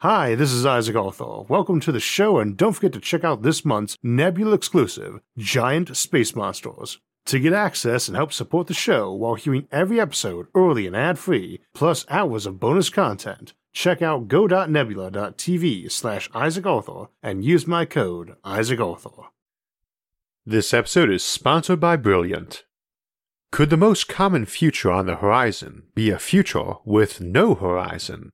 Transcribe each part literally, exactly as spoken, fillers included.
Hi, this is Isaac Arthur. Welcome to the show, and don't forget to check out this month's Nebula exclusive, Giant Space Monsters. To get access and help support the show while hearing every episode early and ad-free, plus hours of bonus content, check out go.nebula.tv slash Isaac Arthur and use my code Isaac Arthur. This episode is sponsored by Brilliant. Could the most common future on the horizon be a future with no horizon?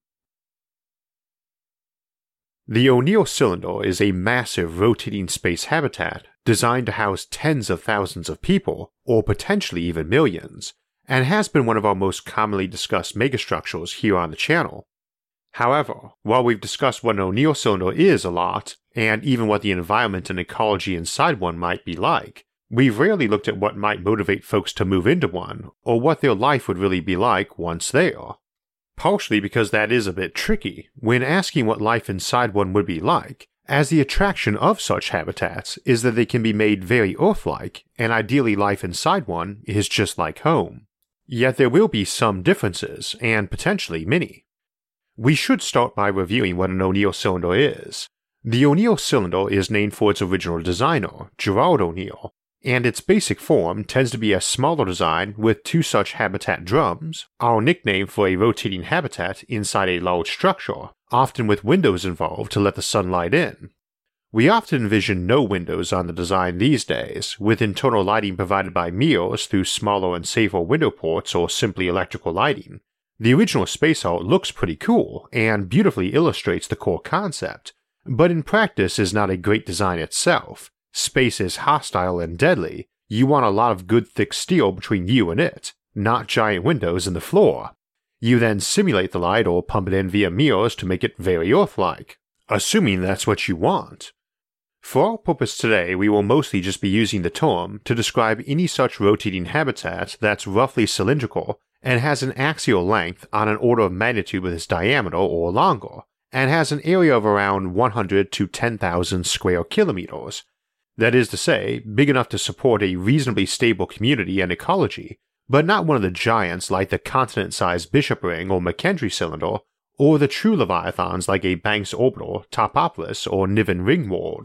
The O'Neill Cylinder is a massive rotating space habitat designed to house tens of thousands of people, or potentially even millions, and has been one of our most commonly discussed megastructures here on the channel. However, while we've discussed what an O'Neill Cylinder is a lot, and even what the environment and ecology inside one might be like, we've rarely looked at what might motivate folks to move into one, or what their life would really be like once there. Partially because that is a bit tricky when asking what life inside one would be like, as the attraction of such habitats is that they can be made very Earth-like, and ideally life inside one is just like home. Yet there will be some differences, and potentially many. We should start by reviewing what an O'Neill Cylinder is. The O'Neill Cylinder is named for its original designer, Gerard O'Neill, and its basic form tends to be a smaller design with two such habitat drums, our nickname for a rotating habitat inside a large structure, often with windows involved to let the sunlight in. We often envision no windows on the design these days, with internal lighting provided by mirrors through smaller and safer window ports or simply electrical lighting. The original space art looks pretty cool and beautifully illustrates the core concept, but in practice is not a great design itself. Space is hostile and deadly. You want a lot of good thick steel between you and it, not giant windows in the floor. You then simulate the light or pump it in via mirrors to make it very Earth-like, assuming that's what you want. For our purpose today, we will mostly just be using the term to describe any such rotating habitat that's roughly cylindrical and has an axial length on an order of magnitude with its diameter or longer, and has an area of around one hundred to ten thousand square kilometers. That is to say, big enough to support a reasonably stable community and ecology, but not one of the giants like the continent-sized Bishop Ring or McKendree Cylinder, or the true leviathans like a Banks Orbital, Topopolis, or Niven Ringworld.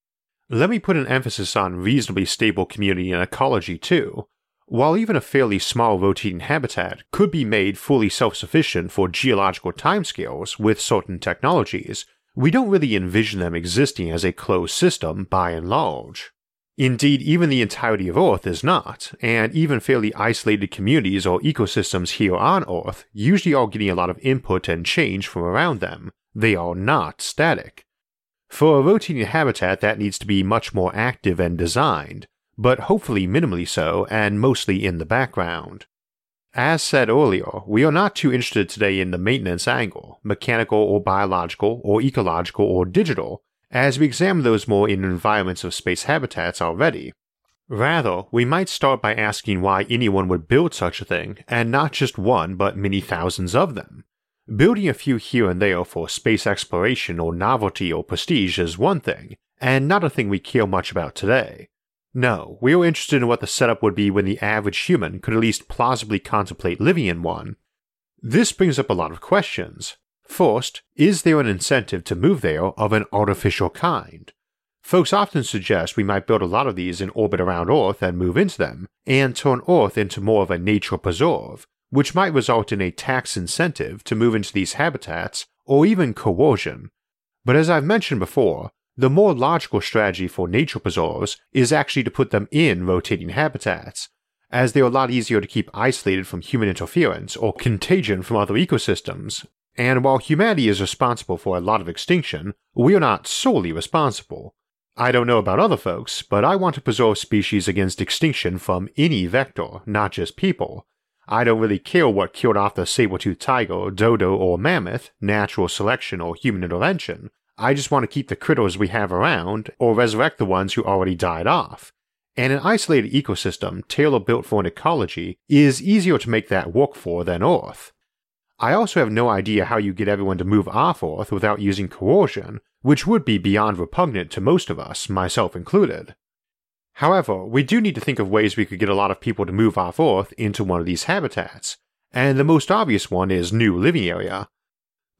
Let me put an emphasis on reasonably stable community and ecology too. While even a fairly small rotating habitat could be made fully self-sufficient for geological timescales with certain technologies, we don't really envision them existing as a closed system by and large. Indeed, even the entirety of Earth is not, and even fairly isolated communities or ecosystems here on Earth usually are getting a lot of input and change from around them. They are not static. For a rotating habitat, that needs to be much more active and designed, but hopefully minimally so and mostly in the background. As said earlier, we are not too interested today in the maintenance angle, mechanical or biological or ecological or digital, as we examine those more in environments of space habitats already. Rather, we might start by asking why anyone would build such a thing, and not just one but many thousands of them. Building a few here and there for space exploration or novelty or prestige is one thing, and not a thing we care much about today. No, we are interested in what the setup would be when the average human could at least plausibly contemplate living in one. This brings up a lot of questions. First, is there an incentive to move there of an artificial kind? Folks often suggest we might build a lot of these in orbit around Earth and move into them, and turn Earth into more of a nature preserve, which might result in a tax incentive to move into these habitats, or even coercion. But as I've mentioned before, the more logical strategy for nature preserves is actually to put them in rotating habitats, as they are a lot easier to keep isolated from human interference or contagion from other ecosystems, and while humanity is responsible for a lot of extinction, we are not solely responsible. I don't know about other folks, but I want to preserve species against extinction from any vector, not just people. I don't really care what killed off the saber-toothed tiger, dodo, or mammoth, natural selection or human intervention. I just want to keep the critters we have around, or resurrect the ones who already died off. And an isolated ecosystem tailor-built for an ecology is easier to make that work for than Earth. I also have no idea how you get everyone to move off Earth without using coercion, which would be beyond repugnant to most of us, myself included. However, we do need to think of ways we could get a lot of people to move off Earth into one of these habitats, and the most obvious one is new living area.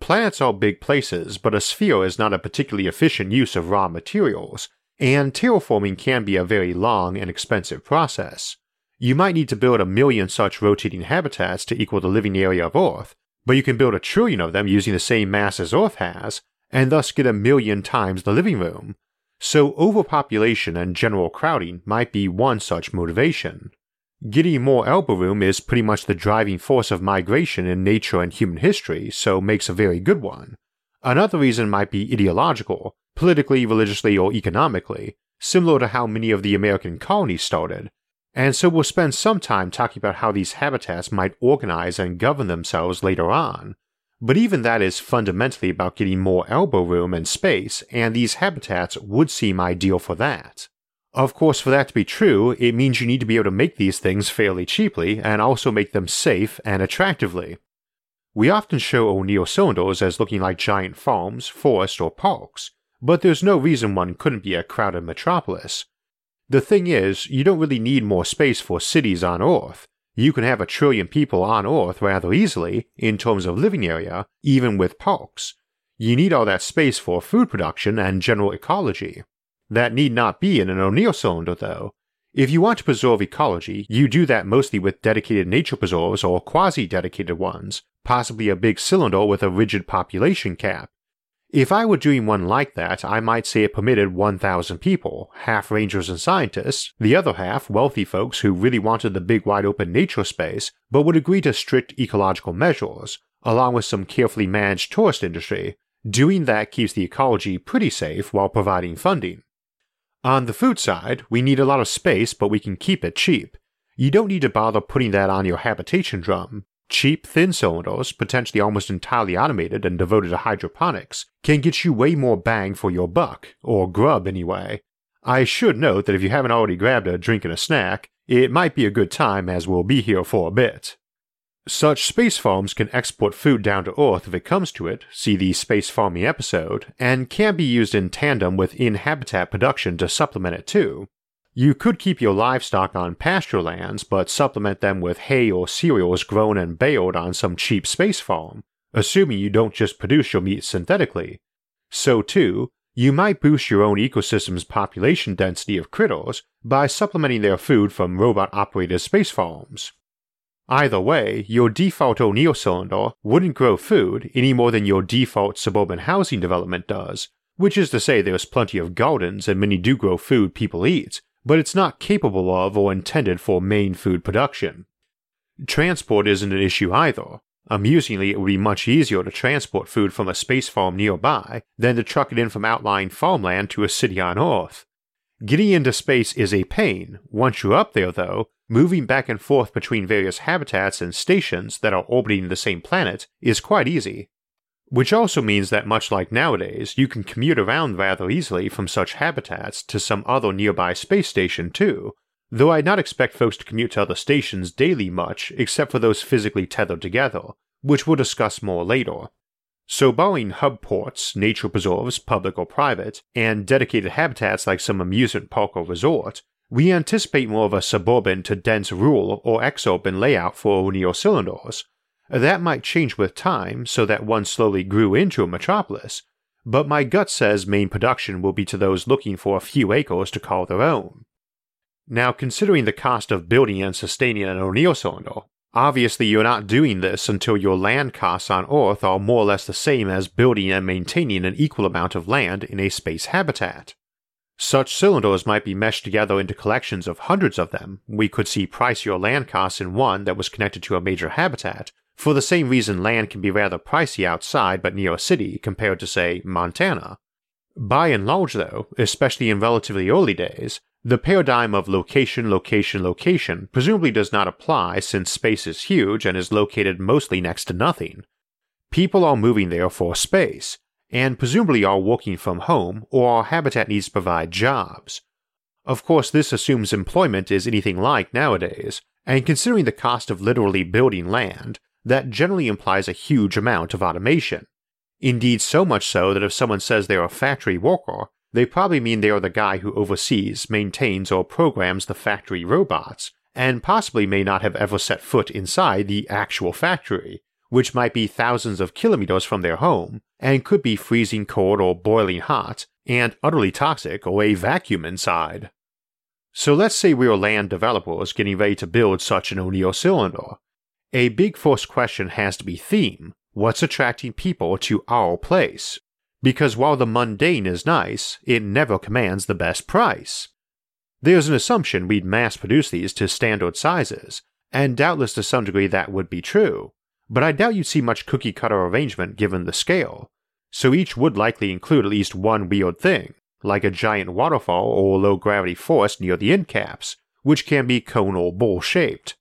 Planets are big places, but a sphere is not a particularly efficient use of raw materials, and terraforming can be a very long and expensive process. You might need to build a million such rotating habitats to equal the living area of Earth, but you can build a trillion of them using the same mass as Earth has, and thus get a million times the living room. So overpopulation and general crowding might be one such motivation. Getting more elbow room is pretty much the driving force of migration in nature and human history, so makes a very good one. Another reason might be ideological, politically, religiously, or economically, similar to how many of the American colonies started, and so we'll spend some time talking about how these habitats might organize and govern themselves later on. But even that is fundamentally about getting more elbow room and space, and these habitats would seem ideal for that. Of course, for that to be true, it means you need to be able to make these things fairly cheaply, and also make them safe and attractively. We often show O'Neill cylinders as looking like giant farms, forests, or parks, but there's no reason one couldn't be a crowded metropolis. The thing is, you don't really need more space for cities on Earth. You can have a trillion people on Earth rather easily, in terms of living area, even with parks. You need all that space for food production and general ecology. That need not be in an O'Neill cylinder, though. If you want to preserve ecology, you do that mostly with dedicated nature preserves or quasi-dedicated ones, possibly a big cylinder with a rigid population cap. If I were doing one like that, I might say it permitted one thousand people, half rangers and scientists, the other half wealthy folks who really wanted the big wide open nature space, but would agree to strict ecological measures, along with some carefully managed tourist industry. Doing that keeps the ecology pretty safe while providing funding. On the food side, we need a lot of space, but we can keep it cheap. You don't need to bother putting that on your habitation drum. Cheap, thin cylinders, potentially almost entirely automated and devoted to hydroponics, can get you way more bang for your buck, or grub anyway. I should note that if you haven't already grabbed a drink and a snack, it might be a good time as we'll be here for a bit. Such space farms can export food down to Earth if it comes to it, see the space farming episode, and can be used in tandem with in-habitat production to supplement it too. You could keep your livestock on pasture lands, but supplement them with hay or cereals grown and baled on some cheap space farm, assuming you don't just produce your meat synthetically. So too, you might boost your own ecosystem's population density of critters by supplementing their food from robot-operated space farms. Either way, your default O'Neill cylinder wouldn't grow food any more than your default suburban housing development does, which is to say there's plenty of gardens and many do grow food people eat, but it's not capable of or intended for main food production. Transport isn't an issue either. Amusingly, it would be much easier to transport food from a space farm nearby than to truck it in from outlying farmland to a city on Earth. Getting into space is a pain. Once you're up there, though, moving back and forth between various habitats and stations that are orbiting the same planet is quite easy. Which also means that much like nowadays, you can commute around rather easily from such habitats to some other nearby space station too, though I'd not expect folks to commute to other stations daily much except for those physically tethered together, which we'll discuss more later. So barring hub ports, nature preserves, public or private, and dedicated habitats like some amusement park or resort, we anticipate more of a suburban to dense rural or exurban layout for O'Neill cylinders. That might change with time so that one slowly grew into a metropolis, but my gut says main production will be to those looking for a few acres to call their own. Now, considering the cost of building and sustaining an O'Neill cylinder, obviously you're not doing this until your land costs on Earth are more or less the same as building and maintaining an equal amount of land in a space habitat. Such cylinders might be meshed together into collections of hundreds of them. We could see pricier land costs in one that was connected to a major habitat, for the same reason land can be rather pricey outside but near a city compared to, say, Montana. By and large, though, especially in relatively early days, the paradigm of location, location, location presumably does not apply since space is huge and is located mostly next to nothing. People are moving there for space, and presumably are working from home or our habitat needs to provide jobs. Of course, this assumes employment is anything like nowadays, and considering the cost of literally building land, that generally implies a huge amount of automation. Indeed, so much so that if someone says they're a factory worker, they probably mean they are the guy who oversees, maintains, or programs the factory robots, and possibly may not have ever set foot inside the actual factory, which might be thousands of kilometers from their home, and could be freezing cold or boiling hot, and utterly toxic or a vacuum inside. So let's say we are land developers getting ready to build such an O'Neill cylinder. A big first question has to be theme. What's attracting people to our place? Because while the mundane is nice, it never commands the best price. There's an assumption we'd mass produce these to standard sizes, and doubtless to some degree that would be true, but I doubt you'd see much cookie-cutter arrangement given the scale, so each would likely include at least one weird thing, like a giant waterfall or low-gravity forest near the end caps, which can be cone or bowl-shaped.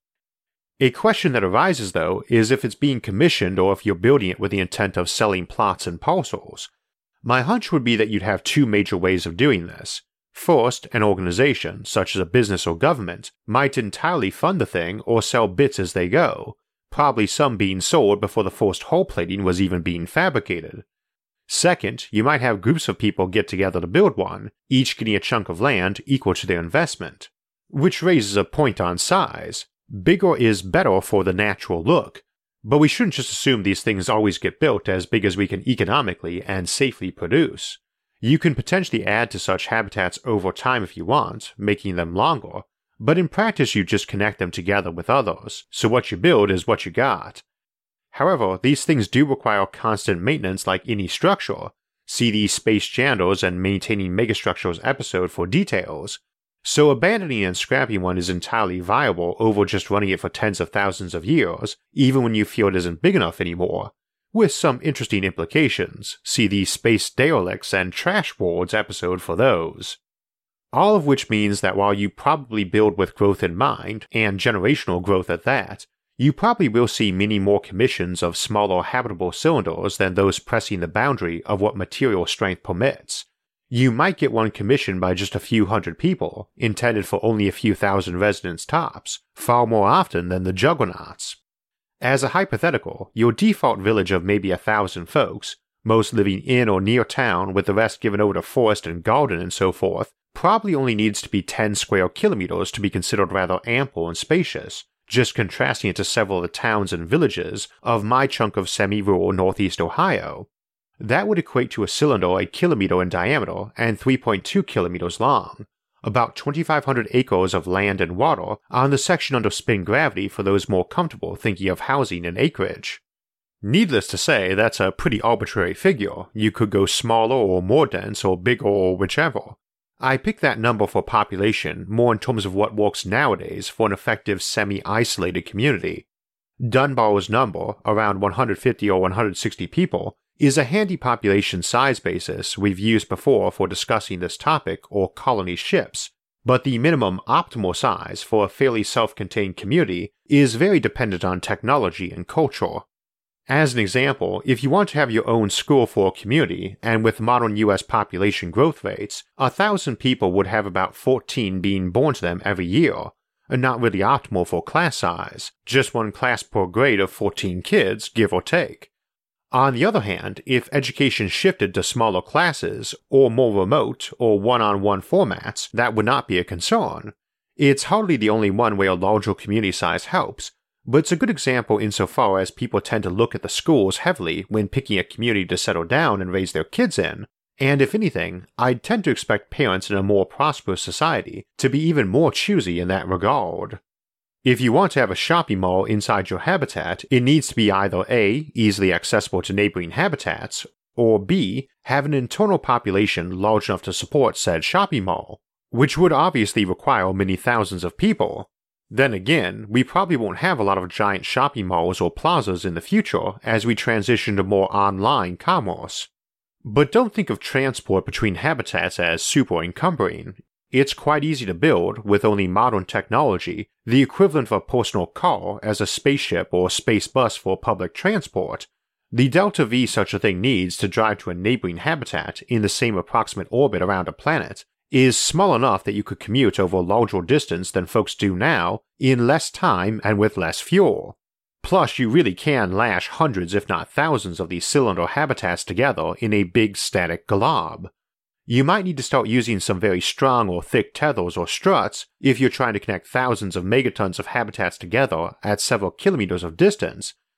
A question that arises, though, is if it's being commissioned or if you're building it with the intent of selling plots and parcels. My hunch would be that you'd have two major ways of doing this. First, an organization, such as a business or government, might entirely fund the thing or sell bits as they go, probably some being sold before the first hull plating was even being fabricated. Second, you might have groups of people get together to build one, each getting a chunk of land equal to their investment. Which raises a point on size. Bigger is better for the natural look, but we shouldn't just assume these things always get built as big as we can economically and safely produce. You can potentially add to such habitats over time if you want, making them longer, but in practice you just connect them together with others, so what you build is what you got. However, these things do require constant maintenance like any structure. See the Space Janitors and Maintaining Megastructures episode for details. So abandoning and scrapping one is entirely viable over just running it for tens of thousands of years, even when you feel it isn't big enough anymore. With some interesting implications, see the Space Derelicts and Trash Worlds episode for those. All of which means that while you probably build with growth in mind, and generational growth at that, you probably will see many more commissions of smaller habitable cylinders than those pressing the boundary of what material strength permits. You might get one commissioned by just a few hundred people, intended for only a few thousand residents tops, far more often than the juggernauts. As a hypothetical, your default village of maybe a thousand folks, most living in or near town with the rest given over to forest and garden and so forth, probably only needs to be ten square kilometers to be considered rather ample and spacious, just contrasting it to several of the towns and villages of my chunk of semi-rural northeast Ohio. That would equate to a cylinder a kilometer in diameter and three point two kilometers long, about twenty-five hundred acres of land and water on the section under spin gravity for those more comfortable thinking of housing and acreage. Needless to say, that's a pretty arbitrary figure. You could go smaller or more dense or bigger or whichever. I pick that number for population more in terms of what works nowadays for an effective semi-isolated community. Dunbar's number, around one hundred fifty or one hundred sixty people, is a handy population size basis we've used before for discussing this topic or colony ships, but the minimum optimal size for a fairly self-contained community is very dependent on technology and culture. As an example, if you want to have your own school for a community, and with modern U S population growth rates, a thousand people would have about fourteen being born to them every year, and not really optimal for class size, just one class per grade of fourteen kids, give or take. On the other hand, if education shifted to smaller classes, or more remote, or one-on-one formats, that would not be a concern. It's hardly the only one where a larger community size helps, but it's a good example insofar as people tend to look at the schools heavily when picking a community to settle down and raise their kids in, and if anything, I'd tend to expect parents in a more prosperous society to be even more choosy in that regard. If you want to have a shopping mall inside your habitat, it needs to be either A, easily accessible to neighboring habitats, or B, have an internal population large enough to support said shopping mall, which would obviously require many thousands of people. Then again, we probably won't have a lot of giant shopping malls or plazas in the future as we transition to more online commerce. But don't think of transport between habitats as super encumbering. It's quite easy to build, with only modern technology, the equivalent of a personal car as a spaceship or space bus for public transport. The delta V such a thing needs to drive to a neighboring habitat in the same approximate orbit around a planet is small enough that you could commute over a larger distance than folks do now in less time and with less fuel. Plus, you really can lash hundreds if not thousands of these cylinder habitats together in a big static glob. You might need to start using some very strong or thick tethers or struts if you're trying to connect thousands of megatons of habitats together at several kilometers of distance,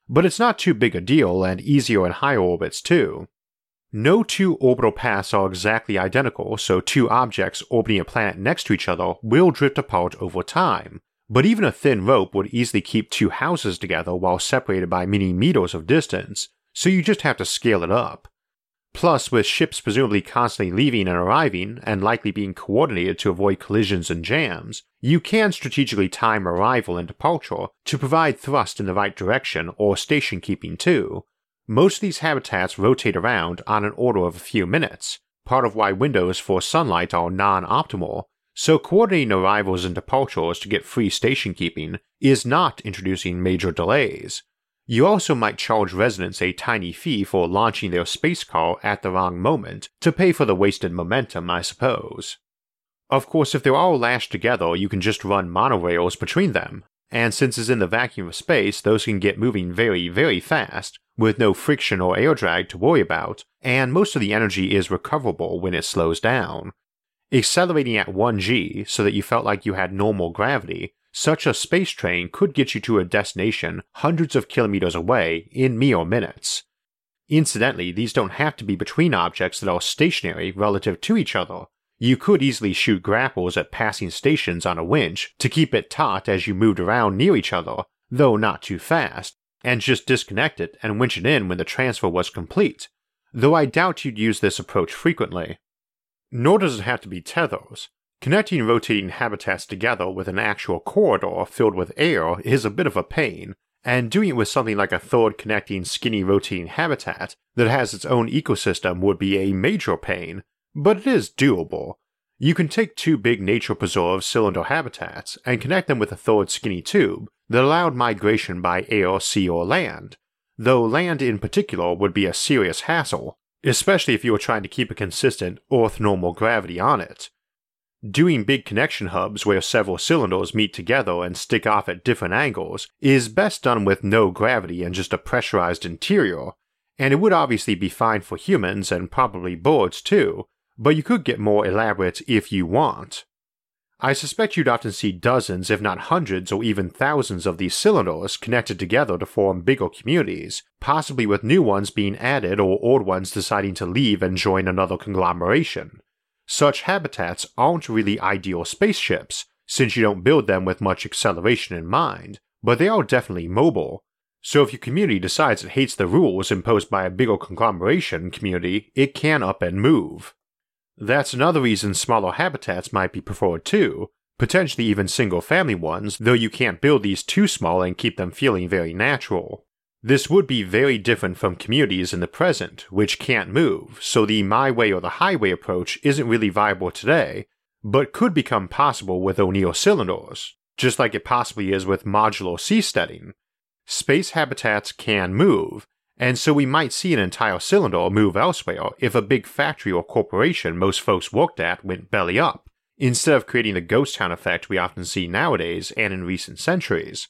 but it's not too big a deal and easier in higher orbits too. No two orbital paths are exactly identical, so two objects orbiting a planet next to each other will drift apart over time, but even a thin rope would easily keep two houses together while separated by many meters of distance, so you just have to scale it up. Plus, with ships presumably constantly leaving and arriving, and likely being coordinated to avoid collisions and jams, you can strategically time arrival and departure to provide thrust in the right direction or station keeping too. Most of these habitats rotate around on an order of a few minutes, part of why windows for sunlight are non-optimal, so coordinating arrivals and departures to get free station keeping is not introducing major delays. You also might charge residents a tiny fee for launching their space car at the wrong moment to pay for the wasted momentum, I suppose. Of course, if they're all lashed together, you can just run monorails between them, and since it's in the vacuum of space, those can get moving very, very fast, with no friction or air drag to worry about, and most of the energy is recoverable when it slows down. Accelerating at one G so that you felt like you had normal gravity, such a space train could get you to a destination hundreds of kilometers away in mere minutes. Incidentally, these don't have to be between objects that are stationary relative to each other. You could easily shoot grapples at passing stations on a winch to keep it taut as you moved around near each other, though not too fast, and just disconnect it and winch it in when the transfer was complete, though I doubt you'd use this approach frequently. Nor does it have to be tethers. Connecting rotating habitats together with an actual corridor filled with air is a bit of a pain, and doing it with something like a third connecting skinny rotating habitat that has its own ecosystem would be a major pain, but it is doable. You can take two big nature-preserved cylinder habitats and connect them with a third skinny tube that allowed migration by air, sea, or land, though land in particular would be a serious hassle, especially if you were trying to keep a consistent Earth normal gravity on it. Doing big connection hubs where several cylinders meet together and stick off at different angles is best done with no gravity and just a pressurized interior, and it would obviously be fine for humans and probably birds too, but you could get more elaborate if you want. I suspect you'd often see dozens if not hundreds or even thousands of these cylinders connected together to form bigger communities, possibly with new ones being added or old ones deciding to leave and join another conglomeration. Such habitats aren't really ideal spaceships, since you don't build them with much acceleration in mind, but they are definitely mobile. So if your community decides it hates the rules imposed by a bigger conglomeration community, it can up and move. That's another reason smaller habitats might be preferred too, potentially even single-family ones, though you can't build these too small and keep them feeling very natural. This would be very different from communities in the present, which can't move, so the my way or the highway approach isn't really viable today, but could become possible with O'Neill cylinders, just like it possibly is with modular seasteading. Space habitats can move, and so we might see an entire cylinder move elsewhere if a big factory or corporation most folks worked at went belly up, instead of creating the ghost town effect we often see nowadays and in recent centuries.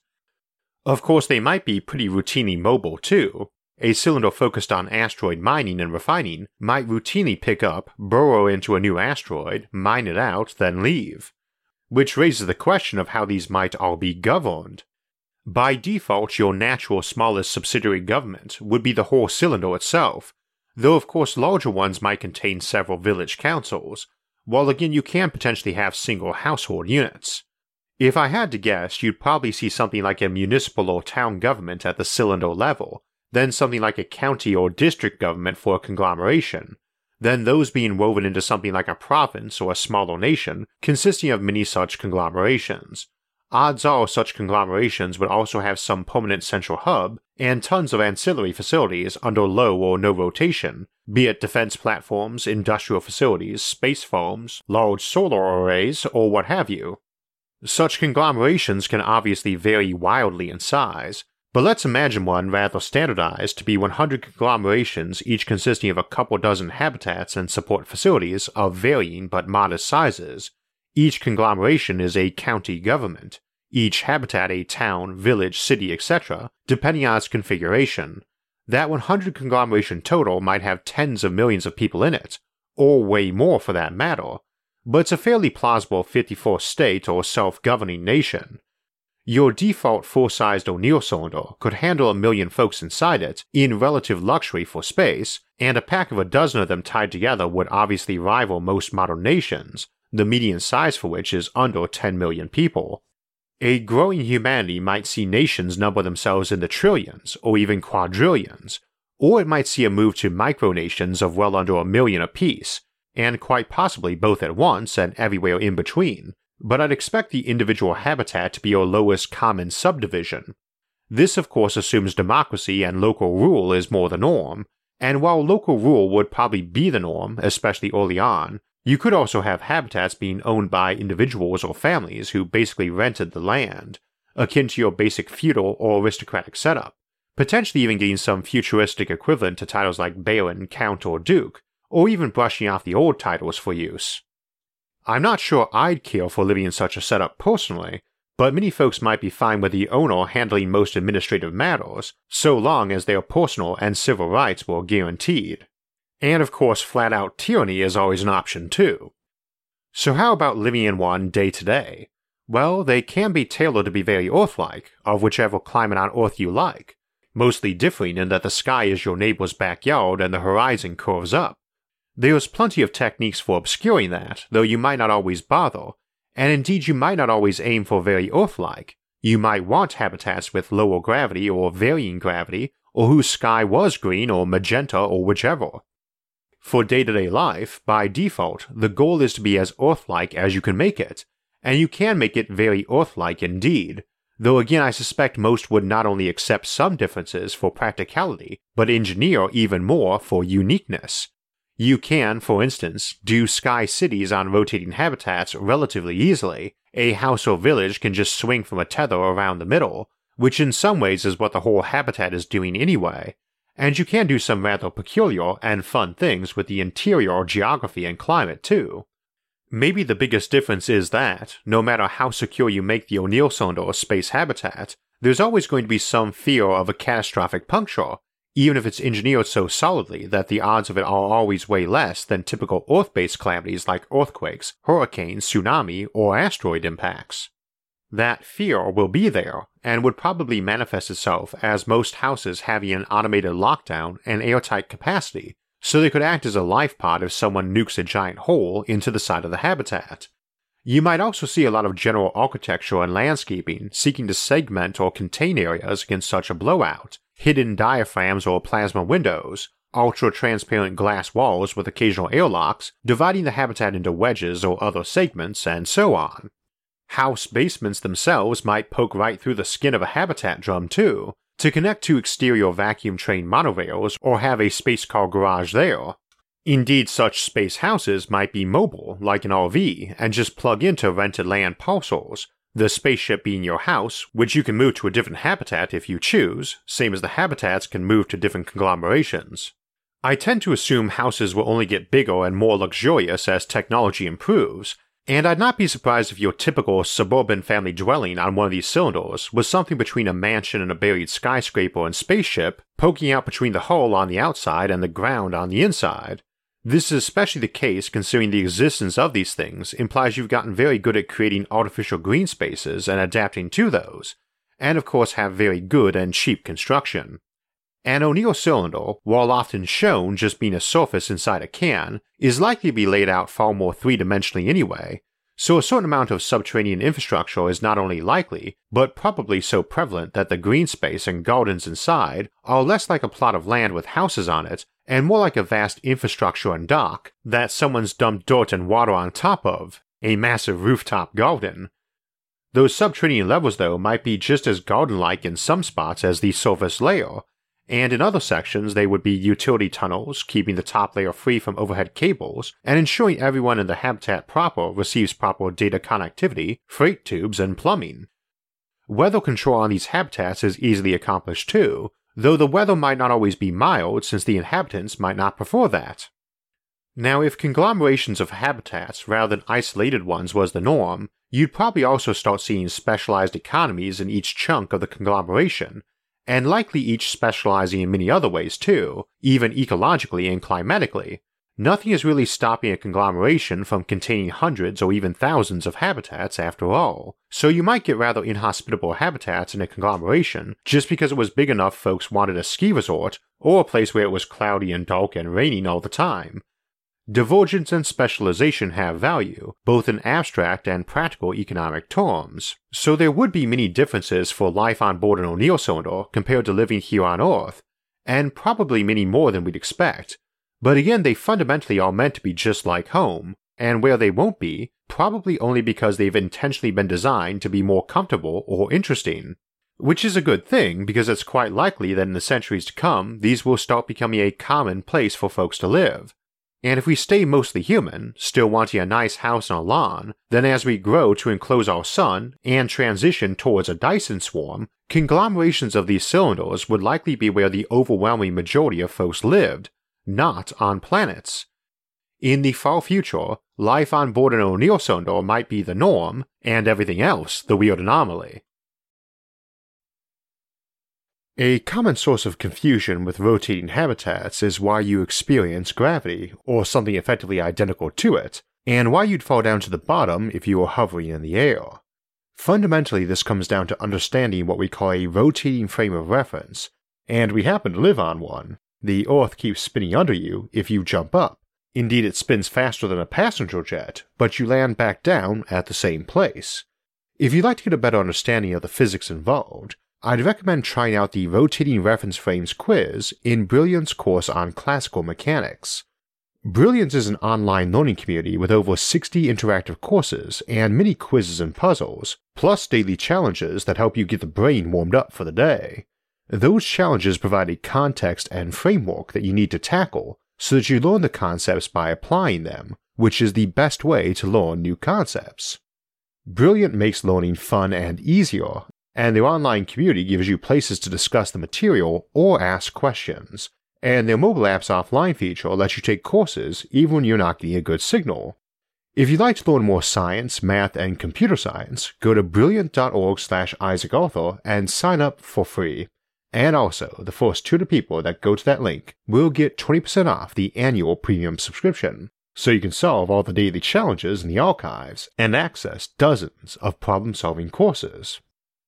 Of course, they might be pretty routinely mobile too. A cylinder focused on asteroid mining and refining might routinely pick up, burrow into a new asteroid, mine it out, then leave. Which raises the question of how these might all be governed. By default, your natural smallest subsidiary government would be the whole cylinder itself, though of course larger ones might contain several village councils, while again you can potentially have single household units. If I had to guess, you'd probably see something like a municipal or town government at the cylinder level, then something like a county or district government for a conglomeration, then those being woven into something like a province or a smaller nation consisting of many such conglomerations. Odds are such conglomerations would also have some permanent central hub and tons of ancillary facilities under low or no rotation, be it defense platforms, industrial facilities, space farms, large solar arrays, or what have you. Such conglomerations can obviously vary wildly in size, but let's imagine one rather standardized to be one hundred conglomerations each consisting of a couple dozen habitats and support facilities of varying but modest sizes. Each conglomeration is a county government, each habitat a town, village, city, et cetera, depending on its configuration. That one hundred conglomeration total might have tens of millions of people in it, or way more for that matter, but it's a fairly plausible fifty-fourth state or self-governing nation. Your default full-sized O'Neill cylinder could handle a million folks inside it in relative luxury for space, and a pack of a dozen of them tied together would obviously rival most modern nations, the median size for which is under ten million people. A growing humanity might see nations number themselves in the trillions or even quadrillions, or it might see a move to micronations of well under a million apiece, and quite possibly both at once and everywhere in between, but I'd expect the individual habitat to be your lowest common subdivision. This of course assumes democracy and local rule is more the norm, and while local rule would probably be the norm, especially early on, you could also have habitats being owned by individuals or families who basically rented the land, akin to your basic feudal or aristocratic setup, potentially even getting some futuristic equivalent to titles like Baron, Count, or Duke, or even brushing off the old titles for use. I'm not sure I'd care for living in such a setup personally, but many folks might be fine with the owner handling most administrative matters, so long as their personal and civil rights were guaranteed. And of course flat-out tyranny is always an option too. So how about living in one day to day? Well, they can be tailored to be very Earth-like, of whichever climate on Earth you like, mostly differing in that the sky is your neighbor's backyard and the horizon curves up. There's plenty of techniques for obscuring that, though you might not always bother, and indeed you might not always aim for very Earth-like. You might want habitats with lower gravity or varying gravity, or whose sky was green or magenta or whichever. For day-to-day life, by default, the goal is to be as Earth-like as you can make it, and you can make it very Earth-like indeed, though again I suspect most would not only accept some differences for practicality, but engineer even more for uniqueness. You can, for instance, do sky cities on rotating habitats relatively easily. A house or village can just swing from a tether around the middle, which in some ways is what the whole habitat is doing anyway, and you can do some rather peculiar and fun things with the interior geography and climate too. Maybe the biggest difference is that, no matter how secure you make the O'Neill cylinder space habitat, there's always going to be some fear of a catastrophic puncture, even if it's engineered so solidly that the odds of it are always way less than typical Earth-based calamities like earthquakes, hurricanes, tsunami, or asteroid impacts. That fear will be there, and would probably manifest itself as most houses having an automated lockdown and airtight capacity, so they could act as a life pod if someone nukes a giant hole into the side of the habitat. You might also see a lot of general architecture and landscaping seeking to segment or contain areas against such a blowout, hidden diaphragms or plasma windows, ultra-transparent glass walls with occasional airlocks, dividing the habitat into wedges or other segments, and so on. House basements themselves might poke right through the skin of a habitat drum too, to connect to exterior vacuum train monorails or have a space car garage there. Indeed, such space houses might be mobile, like an R V, and just plug into rented land parcels, the spaceship being your house, which you can move to a different habitat if you choose, same as the habitats can move to different conglomerations. I tend to assume houses will only get bigger and more luxurious as technology improves, and I'd not be surprised if your typical suburban family dwelling on one of these cylinders was something between a mansion and a buried skyscraper and spaceship, poking out between the hull on the outside and the ground on the inside. This is especially the case considering the existence of these things implies you've gotten very good at creating artificial green spaces and adapting to those, and of course have very good and cheap construction. An O'Neill cylinder, while often shown just being a surface inside a can, is likely to be laid out far more three-dimensionally anyway, so a certain amount of subterranean infrastructure is not only likely, but probably so prevalent that the green space and gardens inside are less like a plot of land with houses on it, and more like a vast infrastructure and dock that someone's dumped dirt and water on top of, a massive rooftop garden. Those subterranean levels though might be just as garden-like in some spots as the surface layer, and in other sections they would be utility tunnels, keeping the top layer free from overhead cables, and ensuring everyone in the habitat proper receives proper data connectivity, freight tubes, and plumbing. Weather control on these habitats is easily accomplished too, though the weather might not always be mild since the inhabitants might not prefer that. Now, if conglomerations of habitats rather than isolated ones was the norm, you'd probably also start seeing specialized economies in each chunk of the conglomeration, and likely each specializing in many other ways too, even ecologically and climatically. Nothing is really stopping a conglomeration from containing hundreds or even thousands of habitats after all, so you might get rather inhospitable habitats in a conglomeration just because it was big enough folks wanted a ski resort or a place where it was cloudy and dark and raining all the time. Divergence and specialization have value, both in abstract and practical economic terms, so there would be many differences for life on board an O'Neill cylinder compared to living here on Earth, and probably many more than we'd expect. But again, they fundamentally are meant to be just like home, and where they won't be, probably only because they've intentionally been designed to be more comfortable or interesting. Which is a good thing, because it's quite likely that in the centuries to come, these will start becoming a common place for folks to live. And if we stay mostly human, still wanting a nice house and a lawn, then as we grow to enclose our sun and transition towards a Dyson swarm, conglomerations of these cylinders would likely be where the overwhelming majority of folks lived, not on planets. In the far future, life on board an O'Neill cylinder might be the norm, and everything else the weird anomaly. A common source of confusion with rotating habitats is why you experience gravity, or something effectively identical to it, and why you'd fall down to the bottom if you were hovering in the air. Fundamentally, this comes down to understanding what we call a rotating frame of reference, and we happen to live on one. The Earth keeps spinning under you if you jump up. Indeed, it spins faster than a passenger jet, but you land back down at the same place. If you'd like to get a better understanding of the physics involved, I'd recommend trying out the Rotating Reference Frames quiz in Brilliant's course on classical mechanics. Brilliant is an online learning community with over sixty interactive courses and many quizzes and puzzles, plus daily challenges that help you get the brain warmed up for the day. Those challenges provide a context and framework that you need to tackle so that you learn the concepts by applying them, which is the best way to learn new concepts. Brilliant makes learning fun and easier, and their online community gives you places to discuss the material or ask questions, and their mobile app's offline feature lets you take courses even when you're not getting a good signal. If you'd like to learn more science, math, and computer science, go to brilliant.org slash Isaac Arthur and sign up for free. And also, the first two hundred people that go to that link will get twenty percent off the annual premium subscription, so you can solve all the daily challenges in the archives and access dozens of problem-solving courses.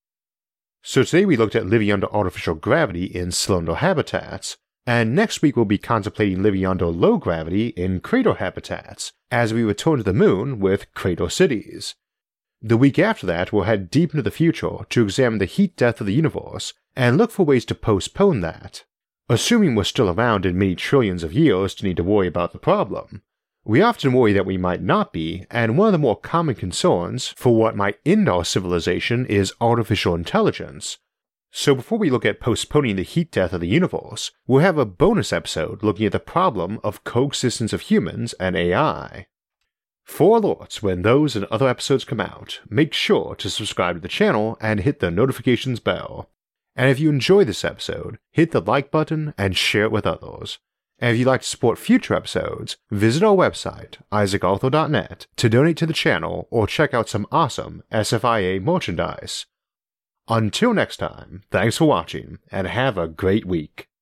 So today we looked at living under artificial gravity in cylinder habitats, and next week we'll be contemplating living under low gravity in crater habitats, as we return to the moon with Crater Cities. The week after that we'll head deep into the future to examine the heat death of the universe and look for ways to postpone that. Assuming we're still around in many trillions of years to need to worry about the problem, we often worry that we might not be, and one of the more common concerns for what might end our civilization is artificial intelligence. So before we look at postponing the heat death of the universe, we'll have a bonus episode looking at the problem of coexistence of humans and A I. For alerts when those and other episodes come out, make sure to subscribe to the channel and hit the notifications bell. And if you enjoyed this episode, hit the like button and share it with others. And if you'd like to support future episodes, visit our website, isaac arthur dot net, to donate to the channel or check out some awesome S F I A merchandise. Until next time, thanks for watching, and have a great week.